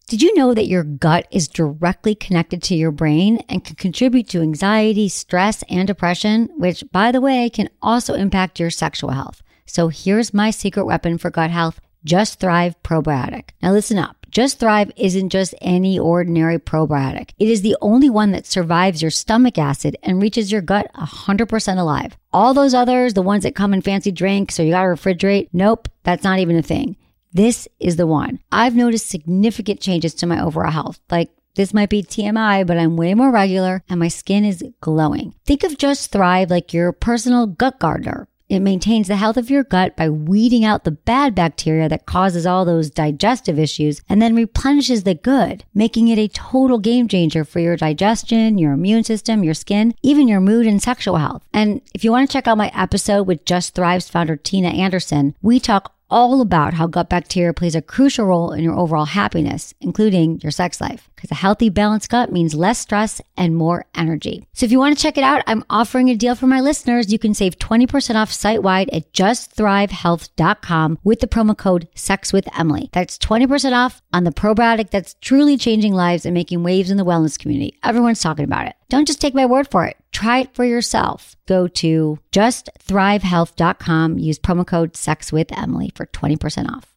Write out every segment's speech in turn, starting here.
Did you know that your gut is directly connected to your brain and can contribute to anxiety, stress, and depression, which, by the way, can also impact your sexual health? So here's my secret weapon for gut health, Just Thrive Probiotic. Now listen up. Just Thrive isn't just any ordinary probiotic. It is the only one that survives your stomach acid and reaches your gut 100% alive. All those others, the ones that come in fancy drinks or you gotta refrigerate, nope, that's not even a thing. This is the one. I've noticed significant changes to my overall health. Like, this might be TMI, but I'm way more regular and my skin is glowing. Think of Just Thrive like your personal gut gardener. It maintains the health of your gut by weeding out the bad bacteria that causes all those digestive issues and then replenishes the good, making it a total game changer for your digestion, your immune system, your skin, even your mood and sexual health. And if you want to check out my episode with Just Thrive's founder, Tina Anderson, we talk all about how gut bacteria plays a crucial role in your overall happiness, including your sex life. Because a healthy, balanced gut means less stress and more energy. So if you want to check it out, I'm offering a deal for my listeners. You can save 20% off site-wide at justthrivehealth.com with the promo code SEXWithEmily. That's 20% off on the probiotic that's truly changing lives and making waves in the wellness community. Everyone's talking about it. Don't just take my word for it. Try it for yourself. Go to justthrivehealth.com. Use promo code SEXWithEmily for 20% off.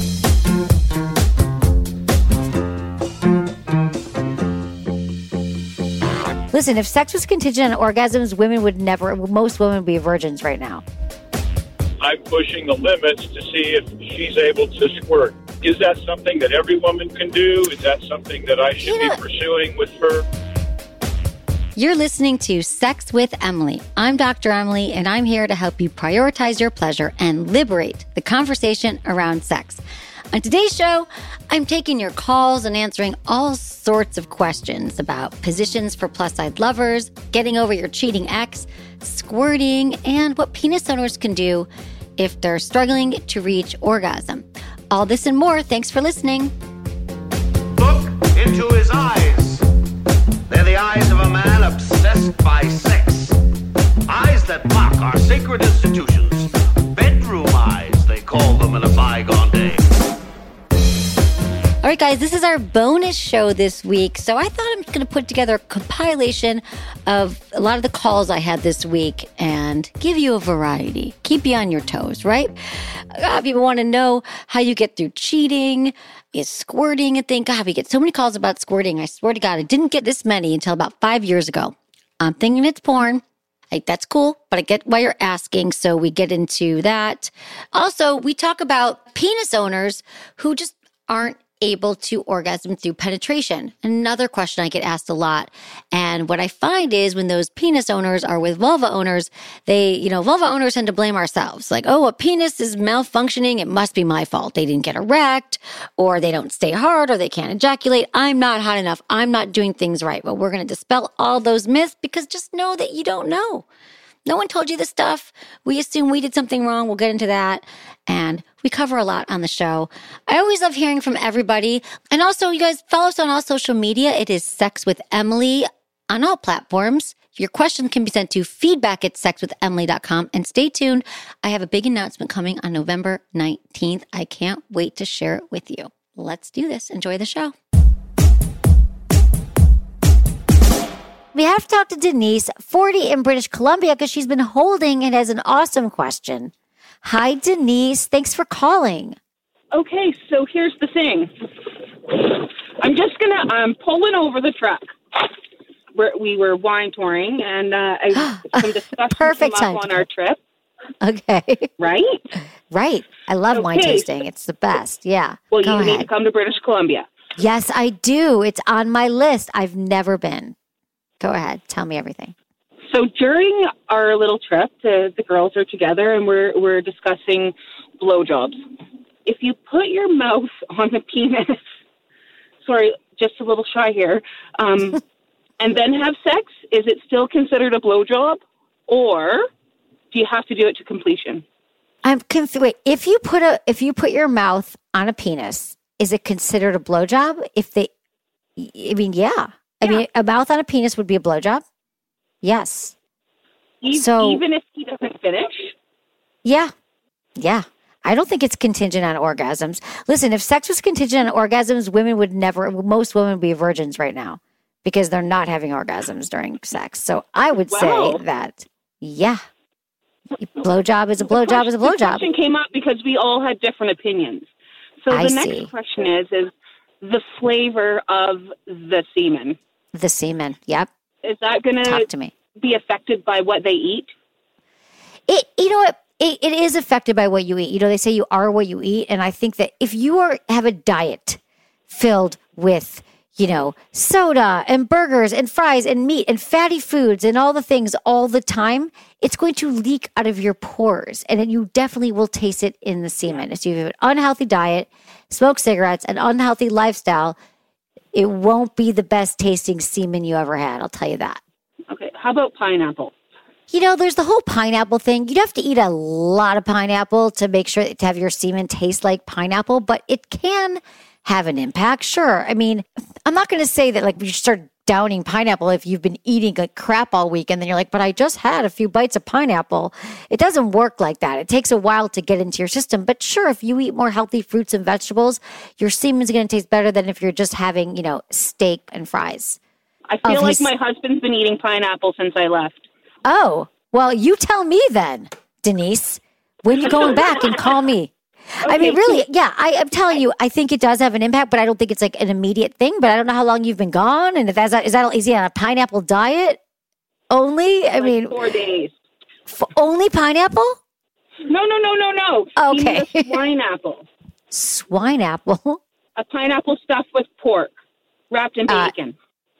Listen, if sex was contingent on orgasms, most women would be virgins right now. I'm pushing the limits to see if she's able to squirt. Is that something that every woman can do? Is that something that I should be pursuing with her? You're listening to Sex with Emily. I'm Dr. Emily, and I'm here to help you prioritize your pleasure and liberate the conversation around sex. On today's show, I'm taking your calls and answering all sorts of questions about positions for plus-size lovers, getting over your cheating ex, squirting, and what penis owners can do if they're struggling to reach orgasm. All this and more. Thanks for listening. Look into his eyes. They're the eyes of a man obsessed by sex. Eyes that mock our sacred institutions. Bedroom eyes, they call them in a bygone day. All right, guys, this is our bonus show this week. So I thought I'm going to put together a compilation of a lot of the calls I had this week and give you a variety. Keep you on your toes, right? People want to know how you get through cheating, is squirting, and think, God, we get so many calls about squirting. I swear to God, I didn't get this many until about 5 years ago. I'm thinking it's porn. That's cool, but I get why you're asking, so we get into that. Also, we talk about penis owners who just aren't able to orgasm through penetration. Another question I get asked a lot. And what I find is when those penis owners are with vulva owners, vulva owners tend to blame ourselves. Like, oh, a penis is malfunctioning. It must be my fault. They didn't get erect, or they don't stay hard, or they can't ejaculate. I'm not hot enough. I'm not doing things right. But we're going to dispel all those myths because just know that you don't know. No one told you this stuff. We assume we did something wrong. We'll get into that. And we cover a lot on the show. I always love hearing from everybody. And also, you guys follow us on all social media. It is Sex with Emily on all platforms. Your question can be sent to feedback@sexwithemily.com. And stay tuned. I have a big announcement coming on November 19th. I can't wait to share it with you. Let's do this. Enjoy the show. We have to talk to Denise, 40 in British Columbia, because she's been holding and has an awesome question. Hi, Denise. Thanks for calling. Okay, so here's the thing. I'm just I'm pulling over the truck. We were wine touring, and some discussion Perfect came up time on our trip. Okay. Right? Right. I love wine tasting. It's the best. Yeah. Well, Go you ahead. need to come to British Columbia. Yes, I do. It's on my list. I've never been. Go ahead. Tell me everything. So during our little trip, the girls are together and we're discussing blowjobs. If you put your mouth on the penis, sorry, just a little shy here, and then have sex, is it still considered a blowjob, or do you have to do it to completion? I'm confused. Wait, if you put your mouth on a penis, is it considered a blowjob? Yeah. I mean, a mouth on a penis would be a blowjob? Yes. Even if he doesn't finish? Yeah. I don't think it's contingent on orgasms. Listen, if sex was contingent on orgasms, most women would be virgins right now because they're not having orgasms during sex. So I would say that, yeah, blowjob is a blowjob is a blowjob. The question came up because we all had different opinions. So the next question is the flavor of the semen. The semen, yep. Is that going to be affected by what they eat? You know what? It is affected by what you eat. You know, they say you are what you eat. And I think that if you have a diet filled with, you know, soda and burgers and fries and meat and fatty foods and all the things all the time, it's going to leak out of your pores. And you definitely will taste it in the semen. If you have an unhealthy diet, smoke cigarettes, an unhealthy lifestyle, it won't be the best tasting semen you ever had. I'll tell you that. Okay. How about pineapple? You know, there's the whole pineapple thing. You'd have to eat a lot of pineapple to make sure to have your semen taste like pineapple, but it can have an impact. Sure. I mean, I'm not going to say that like you start downing pineapple if you've been eating like crap all week and then you're like, but I just had a few bites of pineapple. It doesn't work like that. It takes a while to get into your system. But sure, if you eat more healthy fruits and vegetables, your semen's going to taste better than if you're just having, you know, steak and fries. I feel like my husband's been eating pineapple since I left. Oh, well, you tell me then, Denise, when you're going back and call me. Okay, I mean, really, yeah, I'm telling you, I think it does have an impact, but I don't think it's like an immediate thing. But I don't know how long you've been gone. And if is he on a pineapple diet only? I mean, 4 days. Only pineapple? No. Okay. Swine apple. Swine apple? A pineapple stuffed with pork, wrapped in bacon.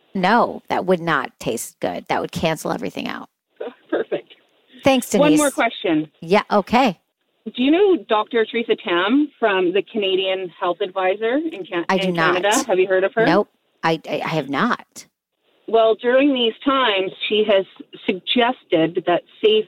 No, that would not taste good. That would cancel everything out. Perfect. Thanks, Denise. One more question. Yeah, okay. Do you know Dr. Teresa Tam from the Canadian Health Advisor in Canada? I do not. Have you heard of her? Nope, I have not. Well, during these times, she has suggested that safe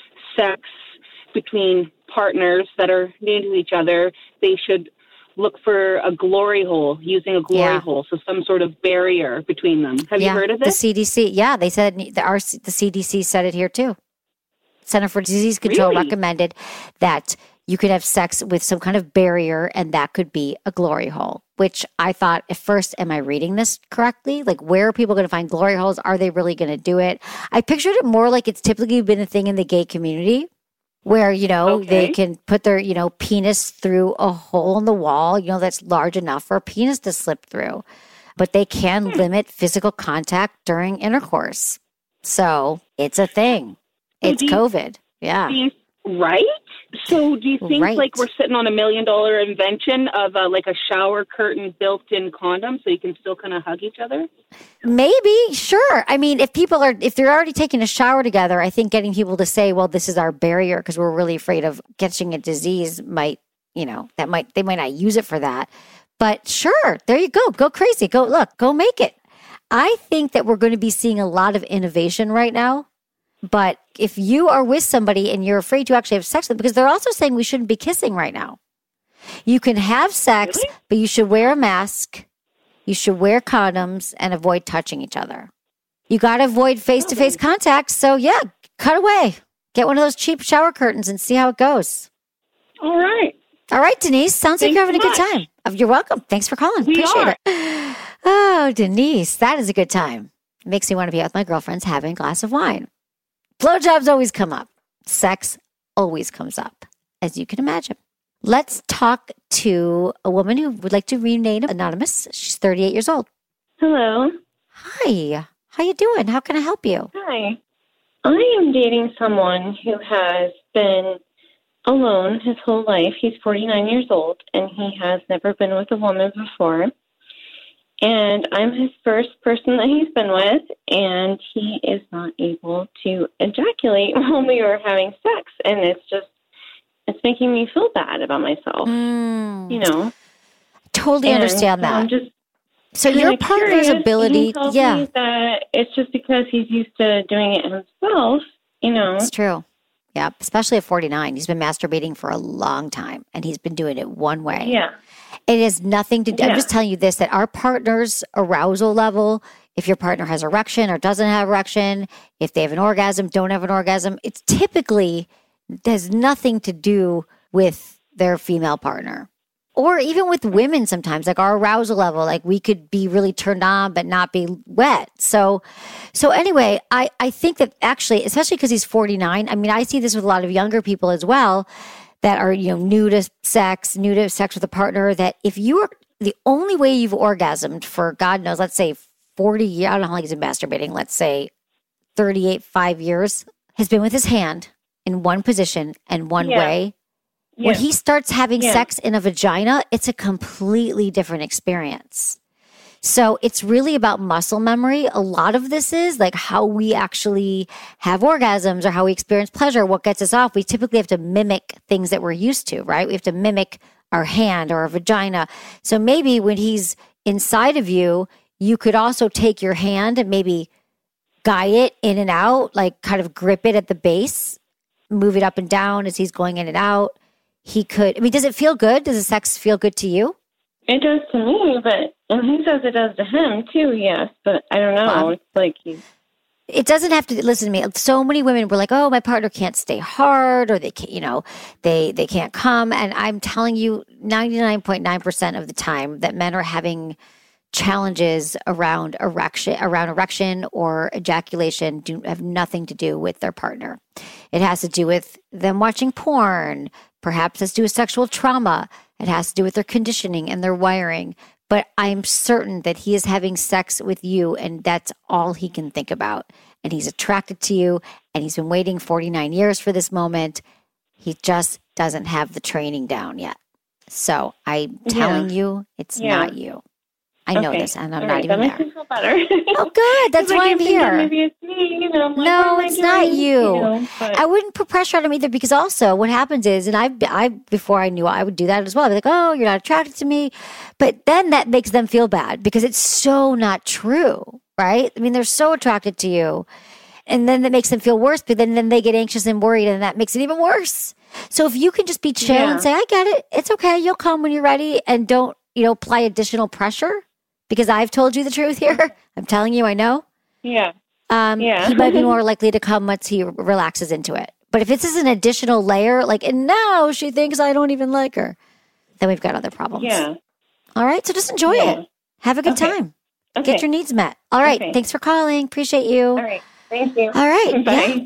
sex between partners that are new to each other, they should look for a glory hole, using a glory hole, so some sort of barrier between them. Have you heard of this? The CDC, they said the CDC said it here too. Center for Disease Control recommended that you could have sex with some kind of barrier, and that could be a glory hole, which I thought at first, am I reading this correctly? Like, where are people going to find glory holes? Are they really going to do it? I pictured it more like it's typically been a thing in the gay community where, you know, they can put their, you know, penis through a hole in the wall, you know, that's large enough for a penis to slip through. But they can limit physical contact during intercourse. So it's a thing. It's COVID. Yeah. Right? So do you think like we're sitting on $1 million invention of like a shower curtain built-in condom so you can still kind of hug each other? Maybe, sure. I mean, if they're already taking a shower together, I think getting people to say, well, this is our barrier because we're really afraid of catching a disease might, you know, they might not use it for that. But sure, there you go. Go crazy. Go make it. I think that we're going to be seeing a lot of innovation right now. But if you are with somebody and you're afraid to actually have sex with them, because they're also saying we shouldn't be kissing right now. You can have sex, but you should wear a mask. You should wear condoms and avoid touching each other. You got to avoid face-to-face contact. So yeah, cut away. Get one of those cheap shower curtains and see how it goes. All right. All right, Denise. Sounds like you're having a good time. You're welcome. Thanks for calling. Appreciate it. Oh, Denise, that is a good time. It makes me want to be out with my girlfriends having a glass of wine. Blowjobs always come up. Sex always comes up, as you can imagine. Let's talk to a woman who would like to remain anonymous. She's 38 years old. Hello. Hi. How you doing? How can I help you? Hi. I am dating someone who has been alone his whole life. He's 49 years old, and he has never been with a woman before. And I'm his first person that he's been with, and he is not able to ejaculate while we are having sex. And it's making me feel bad about myself, you know. Totally understand that. I'm just so your partner's ability, he tells me that it's just because he's used to doing it himself, you know. It's true. Yeah, especially at 49. He's been masturbating for a long time, and he's been doing it one way. Yeah. It has nothing to do. I'm just telling you this, that our partner's arousal level, if your partner has erection or doesn't have erection, if they have an orgasm, don't have an orgasm, it's typically, there's nothing to do with their female partner. Or even with women sometimes, like our arousal level, like we could be really turned on but not be wet. So anyway, I think that actually, especially because he's 49, I mean, I see this with a lot of younger people as well that are, new to sex with a partner, that if you are the only way you've orgasmed for, God knows, let's say 40 years, I don't know how long he's been masturbating, let's say 5 years, has been with his hand in one position and one way. When he starts having sex in a vagina, it's a completely different experience. So it's really about muscle memory. A lot of this is like how we actually have orgasms or how we experience pleasure, what gets us off. We typically have to mimic things that we're used to, right? We have to mimic our hand or our vagina. So maybe when he's inside of you, you could also take your hand and maybe guide it in and out, like kind of grip it at the base, move it up and down as he's going in and out. He could, I mean, does it feel good? Does the sex feel good to you? It does to me, and he says it does to him too, yes, but I don't know. It's like it doesn't have to, listen to me. So many women were like, oh, my partner can't stay hard, or they can't, they can't come. And I'm telling you 99.9% of the time that men are having challenges around erection or ejaculation have nothing to do with their partner. It has to do with them watching porn. Perhaps it's due to sexual trauma. It has to do with their conditioning and their wiring. But I'm certain that he is having sex with you, and that's all he can think about. And he's attracted to you, and he's been waiting 49 years for this moment. He just doesn't have the training down yet. So I'm telling you, it's not you. I know this, and I'm not even there. That makes me feel better. Oh, good. That's why I'm here. Maybe it's me. No, it's not you. I wouldn't put pressure on him either, because also what happens is, and I before I knew I would do that as well. I'd be like, oh, you're not attracted to me. But then that makes them feel bad because it's so not true, right? I mean, they're so attracted to you. And then that makes them feel worse, but then they get anxious and worried, and that makes it even worse. So if you can just be chill and say, I get it. It's okay. You'll come when you're ready, and don't, apply additional pressure. Because I've told you the truth here. I'm telling you, I know. Yeah. He might be more likely to come once he relaxes into it. But if this is an additional layer, like, and now she thinks I don't even like her, then we've got other problems. Yeah. All right. So just enjoy it. Have a good time. Okay. Get your needs met. All right. Okay. Thanks for calling. Appreciate you. All right. Thank you. All right. Bye. Yeah.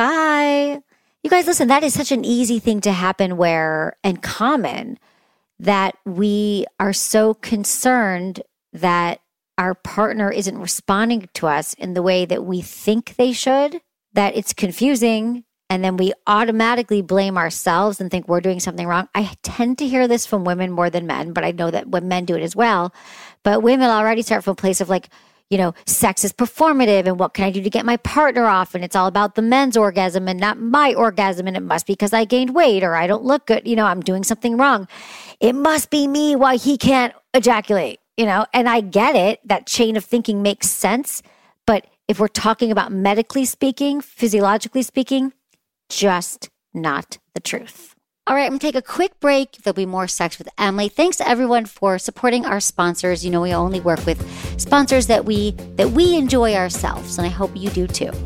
Bye. You guys, listen, that is such an easy thing to happen and common, that we are so concerned that our partner isn't responding to us in the way that we think they should, that it's confusing, and then we automatically blame ourselves and think we're doing something wrong. I tend to hear this from women more than men, but I know that when men do it as well. But women already start from a place of like, sex is performative, and what can I do to get my partner off? And it's all about the men's orgasm and not my orgasm. And it must be because I gained weight or I don't look good. I'm doing something wrong. It must be me why he can't ejaculate. And I get it. That chain of thinking makes sense. But if we're talking about medically speaking, physiologically speaking, just not the truth. All right, I'm going to take a quick break. There'll be more Sex with Emily. Thanks to everyone for supporting our sponsors. We only work with sponsors that we enjoy ourselves, and I hope you do too.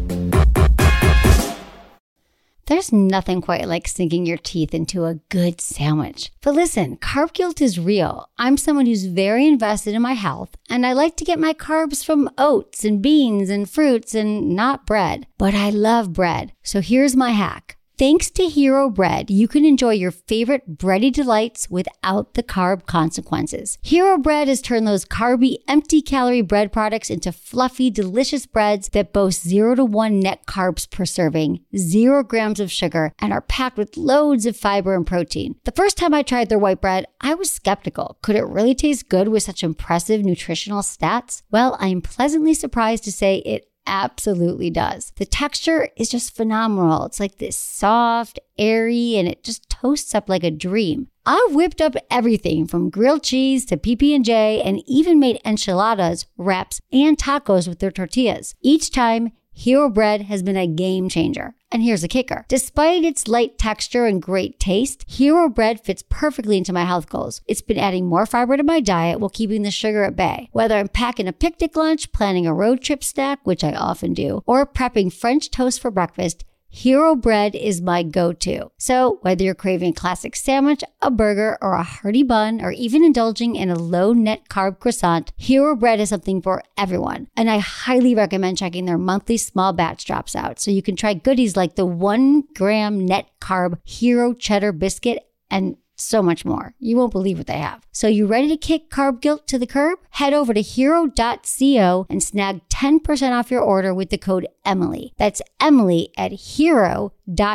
There's nothing quite like sinking your teeth into a good sandwich. But listen, carb guilt is real. I'm someone who's very invested in my health, and I like to get my carbs from oats and beans and fruits and not bread. But I love bread. So here's my hack. Thanks to Hero Bread, you can enjoy your favorite bready delights without the carb consequences. Hero Bread has turned those carby, empty-calorie bread products into fluffy, delicious breads that boast 0 to 1 net carbs per serving, 0 grams of sugar, and are packed with loads of fiber and protein. The first time I tried their white bread, I was skeptical. Could it really taste good with such impressive nutritional stats? Well, I am pleasantly surprised to say it absolutely does. The texture is just phenomenal. It's like this soft, airy, and it just toasts up like a dream. I've whipped up everything from grilled cheese to PB&J, and even made enchiladas, wraps, and tacos with their tortillas. Each time, Hero Bread has been a game changer. And here's the kicker. Despite its light texture and great taste, Hero Bread fits perfectly into my health goals. It's been adding more fiber to my diet while keeping the sugar at bay. Whether I'm packing a picnic lunch, planning a road trip snack, which I often do, or prepping French toast for breakfast, Hero Bread is my go-to. So whether you're craving a classic sandwich, a burger, or a hearty bun, or even indulging in a low net carb croissant, Hero Bread is something for everyone. And I highly recommend checking their monthly small batch drops out so you can try goodies like the 1 gram net carb Hero Cheddar Biscuit and so much more. You won't believe what they have. So you ready to kick carb guilt to the curb? Head over to hero.co and snag 10% off your order with the code Emily. That's Emily at hero.co.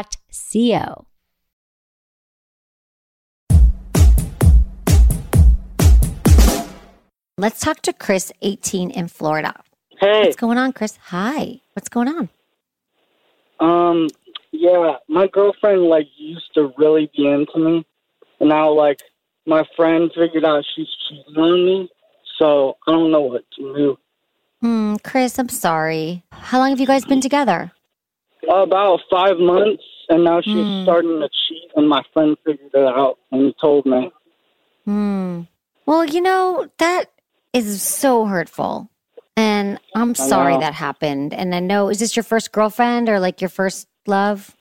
Let's talk to Chris, 18, in Florida. Hey. What's going on, Chris? Hi. What's going on? Yeah, my girlfriend, used to really be into me. And now, my friend figured out she's cheating on me, so I don't know what to do. Chris, I'm sorry. How long have you guys been together? About 5 months, and now she's starting to cheat, and my friend figured it out and told me. Well, that is so hurtful, and I'm sorry that happened. And I know, is this your first girlfriend or, your first love?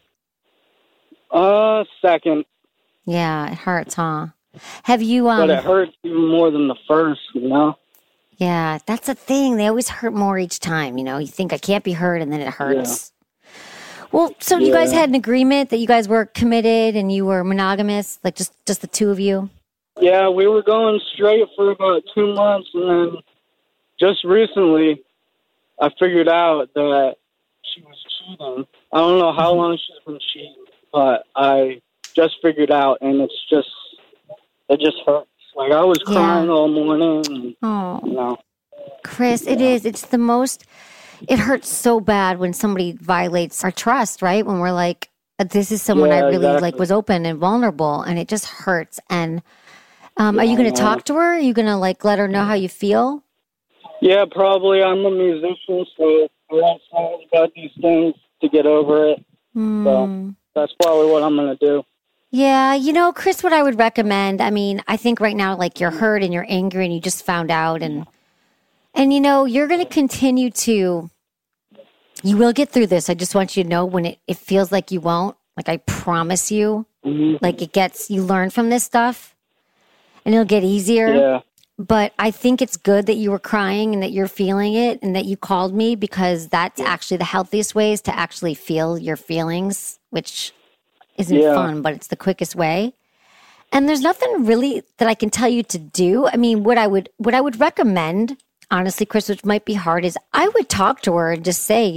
Second. Yeah, it hurts, huh? Have you, But it hurts even more than the first, Yeah, that's the thing. They always hurt more each time, You think I can't be hurt, and then it hurts. Yeah. Well, so you guys had an agreement that you guys were committed and you were monogamous, just the two of you? Yeah, we were going straight for about 2 months, and then just recently I figured out that she was cheating. I don't know how long she's been cheating, but I just figured out, and it just hurts. I was crying all morning. And, Chris, it is. It's the most. It hurts so bad when somebody violates our trust, right? When we're like, this is someone I really was open and vulnerable, and it just hurts. And are you going to talk to her? Are you going to let her know how you feel? Yeah, probably. I'm a musician, so I write songs about these things to get over it. So that's probably what I'm going to do. Yeah, Chris, what I would recommend, I think right now, you're hurt and you're angry and you just found out and you're going to continue to, you will get through this. I just want you to know when it feels like you won't, I promise you, you learn from this stuff and it'll get easier. Yeah. But I think it's good that you were crying and that you're feeling it and that you called me because that's actually the healthiest way is to actually feel your feelings, which isn't fun, but it's the quickest way. And there's nothing really that I can tell you to do. What I would recommend, honestly, Chris, which might be hard, is I would talk to her and just say,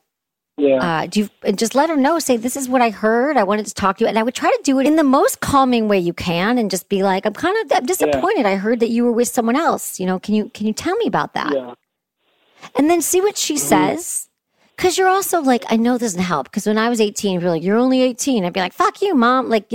and just let her know, say, this is what I heard. I wanted to talk to you. And I would try to do it in the most calming way you can and just be like, I'm disappointed. I heard that you were with someone else. Can you tell me about that? Yeah. And then see what she says. Because you're also I know this doesn't help. Because when I was 18, you'd be like, you're only 18. I'd be like, fuck you, mom. But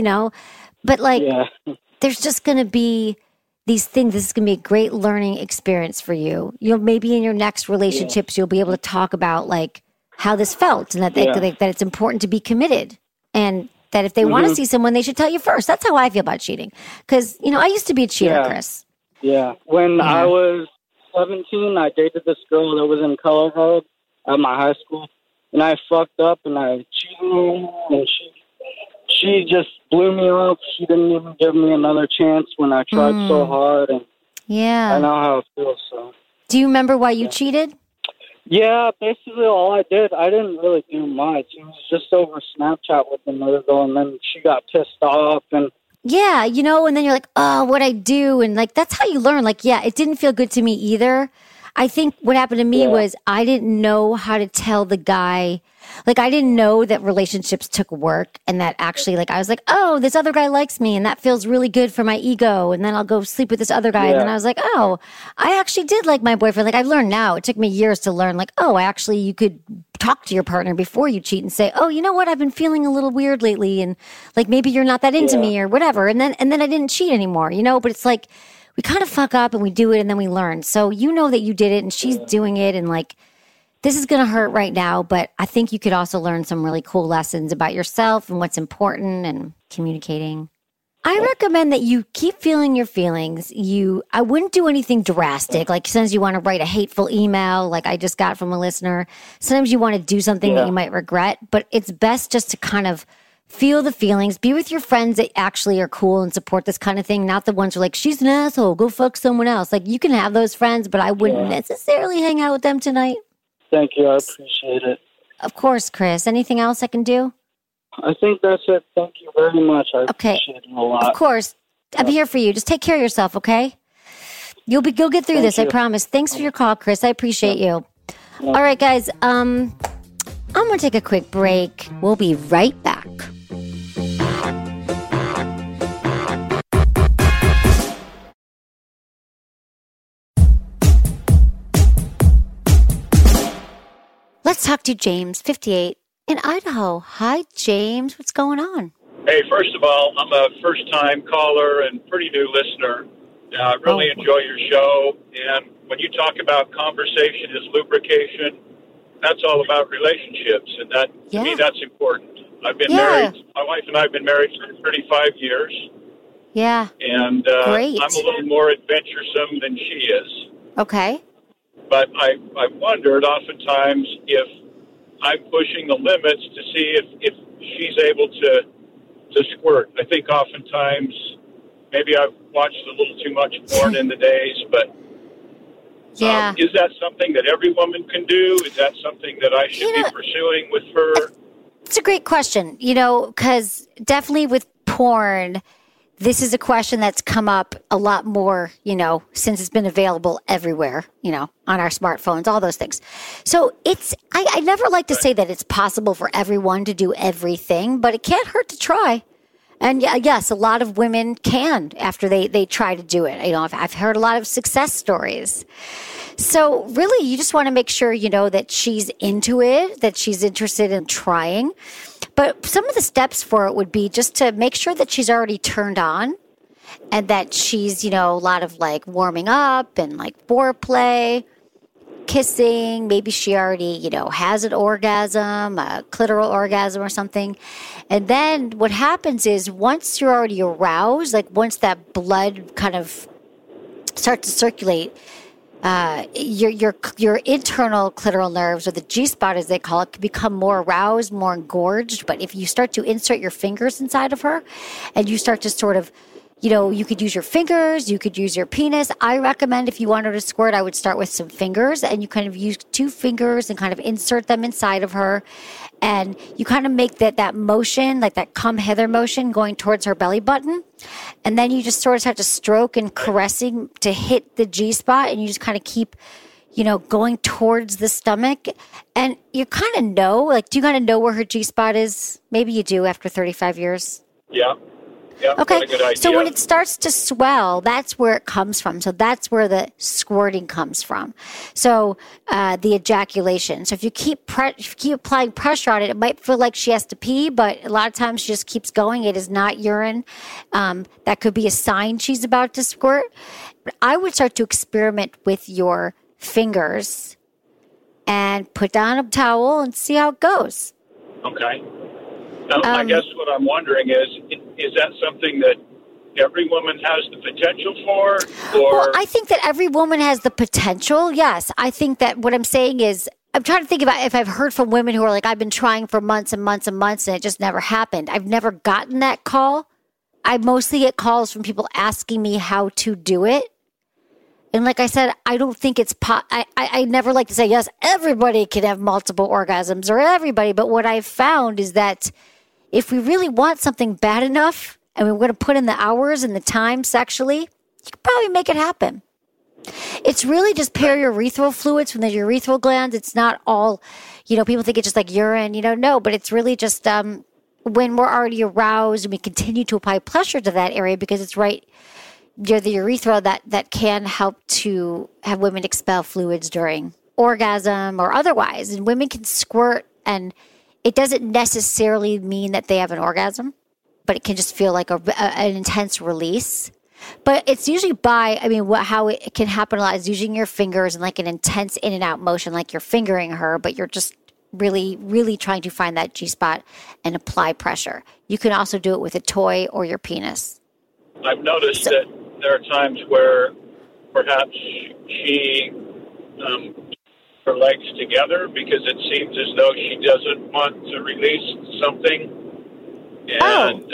there's just going to be these things. This is going to be a great learning experience for you. Maybe in your next relationships, you'll be able to talk about how this felt and that that it's important to be committed. And that if they want to see someone, they should tell you first. That's how I feel about cheating. Because, I used to be a cheater, Chris. Yeah. When I was 17, I dated this girl that was in Colorado at my high school, and I fucked up and I cheated on her, and she just blew me off. She didn't even give me another chance when I tried so hard, and I know how it feels. So, do you remember why you cheated? Yeah, basically all I did, I didn't really do much. It was just over Snapchat with another girl, and then she got pissed off, and yeah, and then you're like, oh, what'd I do? And that's how you learn. It didn't feel good to me either. I think what happened to me was I didn't know how to tell the guy, I didn't know that relationships took work and that actually, I was like, oh, this other guy likes me and that feels really good for my ego. And then I'll go sleep with this other guy. And then I was like, oh, I actually did like my boyfriend. I've learned now. It took me years to learn, actually you could talk to your partner before you cheat and say, oh, you know what? I've been feeling a little weird lately. And maybe you're not that into me or whatever. And then I didn't cheat anymore, but it's we kind of fuck up and we do it and then we learn. So that you did it and she's doing it and this is going to hurt right now, but I think you could also learn some really cool lessons about yourself and what's important and communicating. I recommend that you keep feeling your feelings. I wouldn't do anything drastic. Like sometimes you want to write a hateful email, like I just got from a listener. Sometimes you want to do something that you might regret, but it's best just to kind of feel the feelings. Be with your friends that actually are cool and support this kind of thing, not the ones who are like, she's an asshole, go fuck someone else. Like you can have those friends, but I wouldn't necessarily hang out with them tonight. Thank you. I appreciate it. Of course, Chris. Anything else I can do? I think that's it. Thank you very much. I appreciate it a lot. Of course. I'm here for you. Just take care of yourself, okay? You'll get through this, I promise. Thanks for your call, Chris. I appreciate you. All right, guys. I'm going to take a quick break. We'll be right back. Let's talk to James, 58, in Idaho. Hi, James. What's going on? Hey, first of all, I'm a first-time caller and pretty new listener. I really enjoy your show. And when you talk about conversation as lubrication, that's all about relationships. And that, to me, that's important. I've been married. My wife and I have been married for 35 years. Yeah. And Great. I'm a little more adventuresome than she is. Okay. But I wondered oftentimes if I'm pushing the limits to see if she's able to squirt. I think oftentimes maybe I've watched a little too much porn in the days, but is that something that every woman can do? Is that something that I should be pursuing with her? It's a great question, because definitely with porn, this is a question that's come up a lot more, since it's been available everywhere, on our smartphones, all those things. So I never like to say that it's possible for everyone to do everything, but it can't hurt to try. And yes, a lot of women can after they try to do it. I've heard a lot of success stories. So really, you just want to make sure, that she's into it, that she's interested in trying. But some of the steps for it would be just to make sure that she's already turned on and that she's, a lot of like warming up and like foreplay, kissing. Maybe she already, has an orgasm, a clitoral orgasm or something. And then what happens is once you're already aroused, like once that blood kind of starts to circulate, your internal clitoral nerves, or the G-spot as they call it, can become more aroused, more engorged. But if you start to insert your fingers inside of her and you start to sort of, you could use your fingers, you could use your penis. I recommend if you want her to squirt, I would start with some fingers, and you kind of use 2 fingers and kind of insert them inside of her. And you kind of make that motion, like that come hither motion going towards her belly button. And then you just sort of have to stroke and caressing to hit the G-spot, and you just kind of keep, going towards the stomach. And you kind of know, do you kind of know where her G-spot is? Maybe you do after 35 years. Yeah. Yeah, okay, so when it starts to swell, that's where it comes from. So that's where the squirting comes from. So the ejaculation. So if you keep applying pressure on it, it might feel like she has to pee, but a lot of times she just keeps going. It is not urine. That could be a sign she's about to squirt. But I would start to experiment with your fingers and put down a towel and see how it goes. Okay. I guess what I'm wondering is that something that every woman has the potential for? Or? Well, I think that every woman has the potential, yes. I think that what I'm saying is, I'm trying to think about if I've heard from women who are like, I've been trying for months and months and months and it just never happened. I've never gotten that call. I mostly get calls from people asking me how to do it. And like I said, I don't think it's I never like to say, yes, everybody can have multiple orgasms or everybody. But what I've found is that if we really want something bad enough and we're going to put in the hours and the time sexually, you can probably make it happen. It's really just periurethral fluids from the urethral glands. It's not all, people think it's just like urine, no, but it's really just when we're already aroused and we continue to apply pressure to that area because it's right near the urethra that can help to have women expel fluids during orgasm or otherwise. And women can squirt, and it doesn't necessarily mean that they have an orgasm, but it can just feel like an intense release. But it's usually how it can happen a lot is using your fingers and like an intense in and out motion, like you're fingering her, but you're just really, really trying to find that G-spot and apply pressure. You can also do it with a toy or your penis. I've noticed that there are times where perhaps she her legs together because it seems as though she doesn't want to release something. And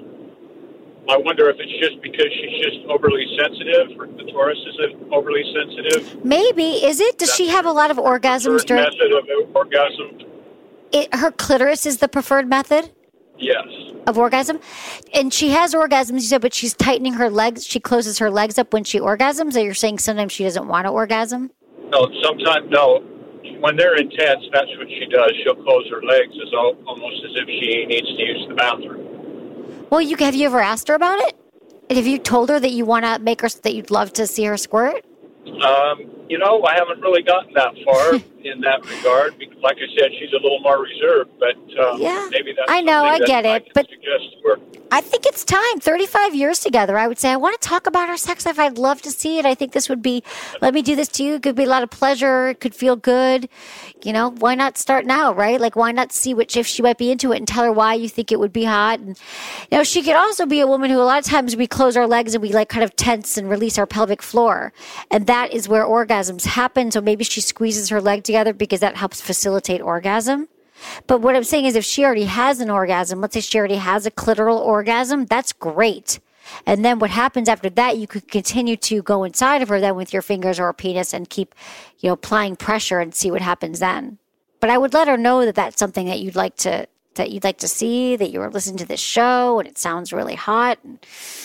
I wonder if it's just because she's just overly sensitive, or the Taurus is overly sensitive. Maybe. Is it? Does she have a lot of orgasms during... method of orgasm? Her clitoris is the preferred method? Yes. Of orgasm? And she has orgasms, you said, but she's tightening her legs. She closes her legs up when she orgasms? Or you're saying sometimes she doesn't want to orgasm? No, sometimes, no. When they're intense, that's what she does. She'll close her legs almost as if she needs to use the bathroom. Well, have you ever asked her about it? And have you told her that you want to make her, that you'd love to see her squirt? I haven't really gotten that far in that regard. Because, like I said, she's a little more reserved, but maybe that's I know, I get it, but suggest to her. I think it's time. 35 years together. I would say, I want to talk about our sex life. I'd love to see it. I think this would be, let me do this to you. It could be a lot of pleasure. It could feel good. Why not start now, right? Like, why not see if she might be into it and tell her why you think it would be hot? And, she could also be a woman who a lot of times we close our legs and we like kind of tense and release our pelvic floor. And that is where orgasms happen. So maybe she squeezes her leg together because that helps facilitate orgasm. But what I'm saying is if she already has an orgasm, let's say she already has a clitoral orgasm, that's great. And then what happens after that, you could continue to go inside of her then with your fingers or a penis and keep, applying pressure and see what happens then. But I would let her know that that's something that you'd like to see, that you were listening to this show and it sounds really hot. And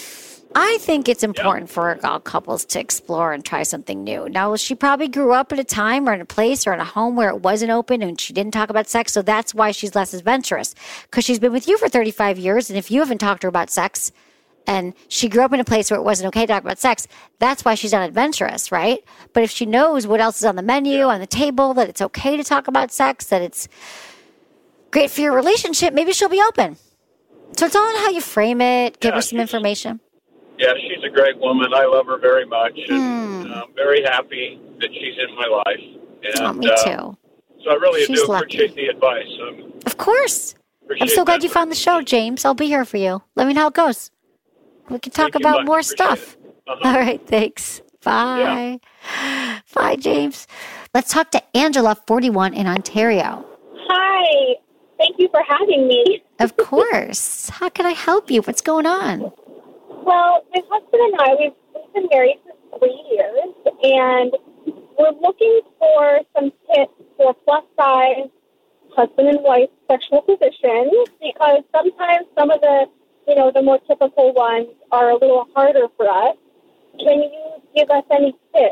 I think it's important for all couples to explore and try something new. Now, she probably grew up at a time or in a place or in a home where it wasn't open and she didn't talk about sex. So that's why she's less adventurous, because she's been with you for 35 years. And if you haven't talked to her about sex and she grew up in a place where it wasn't okay to talk about sex, that's why she's not adventurous, right? But if she knows what else is on the menu, on the table, that it's okay to talk about sex, that it's great for your relationship, maybe she'll be open. So it's all in how you frame it, give her some information. Yeah, she's a great woman. I love her very much. And I'm very happy that she's in my life. And, me too. So I really She's do appreciate the advice. Of course. I'm so glad you found the show, James. I'll be here for you. Let me know how it goes. We can talk about more stuff. All right, thanks. Bye. Yeah. Bye, James. Let's talk to Angela, 41, in Ontario. Hi. Thank you for having me. Of course. How can I help you? What's going on? Well, my husband and I, we've been married for 3 years, and we're looking for some tips for plus-size husband and wife sexual positions, because sometimes some of the more typical ones are a little harder for us. Can you give us any tips?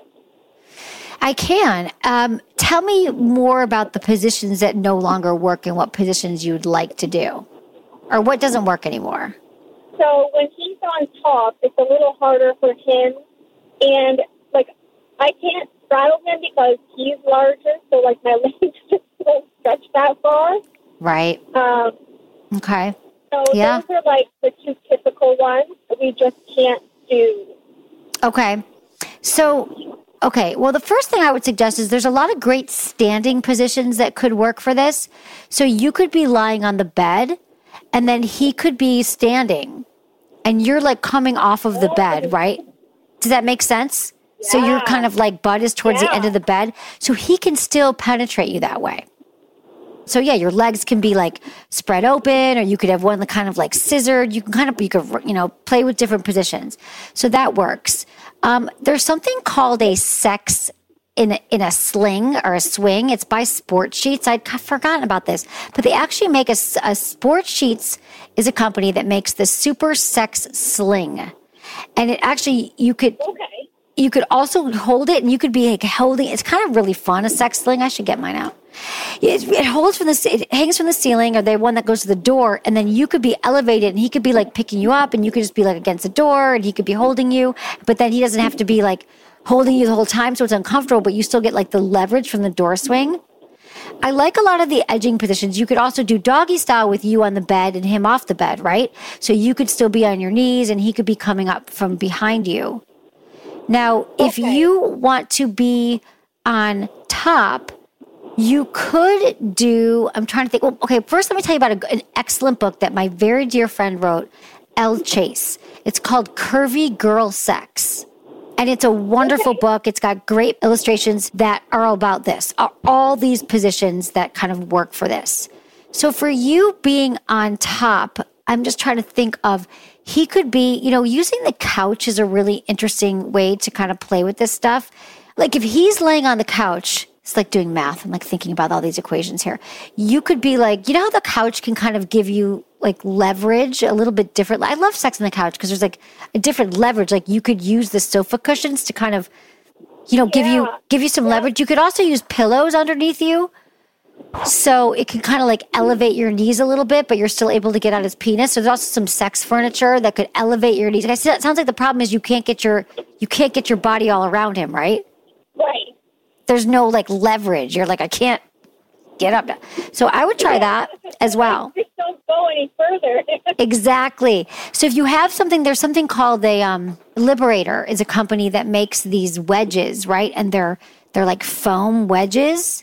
I can. Tell me more about the positions that no longer work and what positions you'd like to do, or what doesn't work anymore. So when he's on top, it's a little harder for him, and I can't straddle him because he's larger, so my legs just don't stretch that far. Right. Okay. So those are the two typical ones that we just can't do. Okay. So, well, the first thing I would suggest is there's a lot of great standing positions that could work for this. So you could be lying on the bed, and then he could be standing, and you're coming off of the bed, right? Does that make sense? Yeah. So you're kind of butt is towards the end of the bed. So he can still penetrate you that way. So your legs can be spread open, or you could have one kind of scissored. You could play with different positions. So that works. There's something called a sex in a sling or a swing. It's by Sport Sheets. I'd forgotten about this, but they actually make a Sport Sheets is a company that makes the Super Sex Sling, and it actually you could also hold it, and you could be holding. It's kind of really fun. A sex sling. I should get mine out. It hangs from the ceiling, or the one that goes to the door, and then you could be elevated, and he could be picking you up, and you could just be against the door, and he could be holding you, but then he doesn't have to be holding you the whole time, so it's uncomfortable, but you still get the leverage from the door swing. I like a lot of the edging positions. You could also do doggy style with you on the bed and him off the bed, right? So you could still be on your knees, and he could be coming up from behind you. Now, if you want to be on top, you could do, I'm trying to think, first let me tell you about an excellent book that my very dear friend wrote, Elle Chase. It's called Curvy Girl Sex. And it's a wonderful book. It's got great illustrations that are about this, all these positions that kind of work for this. So for you being on top, I'm just trying to think of, he could be, using the couch is a really interesting way to kind of play with this stuff. Like if he's laying on the couch, it's like doing math. I'm like thinking about all these equations here. You could be like, how the couch can kind of give you like leverage a little bit different. I love sex on the couch because there's like a different leverage. Like you could use the sofa cushions to kind of, give you some leverage. You could also use pillows underneath you. So it can kind of like elevate your knees a little bit, but you're still able to get out his penis. So there's also some sex furniture that could elevate your knees. I see that sounds like the problem is you can't get your body all around him, right? Right. There's no like leverage. You're like, I can't get up. So I would try that as well. Just don't go any further. Exactly. So if you have something, there's something called Liberator is a company that makes these wedges, right? And they're like foam wedges.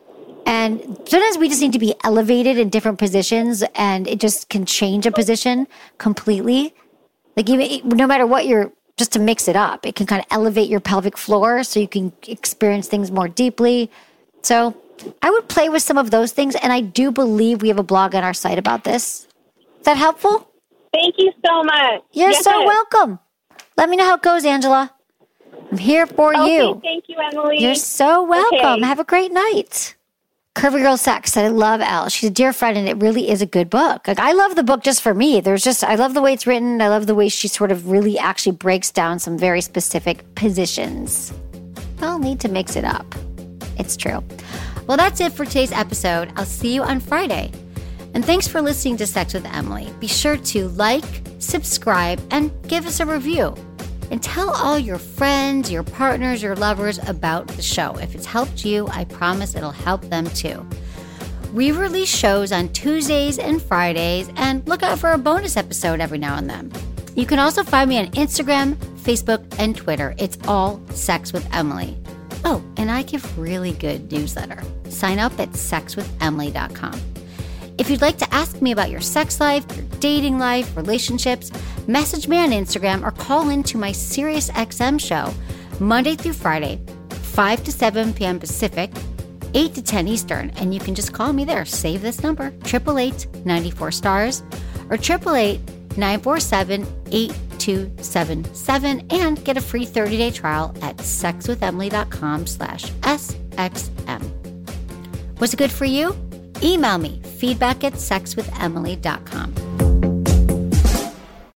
And sometimes we just need to be elevated in different positions, and it just can change a position completely. Like even no matter what just to mix it up, it can kind of elevate your pelvic floor so you can experience things more deeply. So I would play with some of those things, and I do believe we have a blog on our site about this. Is that helpful? Thank you so much. You're so welcome. Let me know how it goes, Angela. I'm here for you. Thank you, Emily. You're so welcome. Okay. Have a great night. Curvy Girl Sex. I love Elle. She's a dear friend, and it really is a good book. Like I love the book just for me. I love the way it's written. I love the way she sort of really actually breaks down some very specific positions. I'll need to mix it up. It's true. Well, that's it for today's episode. I'll see you on Friday. And thanks for listening to Sex with Emily. Be sure to like, subscribe, and give us a review. And tell all your friends, your partners, your lovers about the show. If it's helped you, I promise it'll help them too. We release shows on Tuesdays and Fridays, and look out for a bonus episode every now and then. You can also find me on Instagram, Facebook, and Twitter. It's all Sex with Emily. Oh, and I give really good newsletter. Sign up at sexwithemily.com. If you'd like to ask me about your sex life, your dating life, relationships, message me on Instagram or call into my SiriusXM show Monday through Friday, 5 to 7 p.m. Pacific, 8 to 10 Eastern. And you can just call me there. Save this number, 888-94-STARS or 888-947-8277 and get a free 30-day trial at sexwithemily.com/SXM. Was it good for you? Email me, feedback@sexwithemily.com.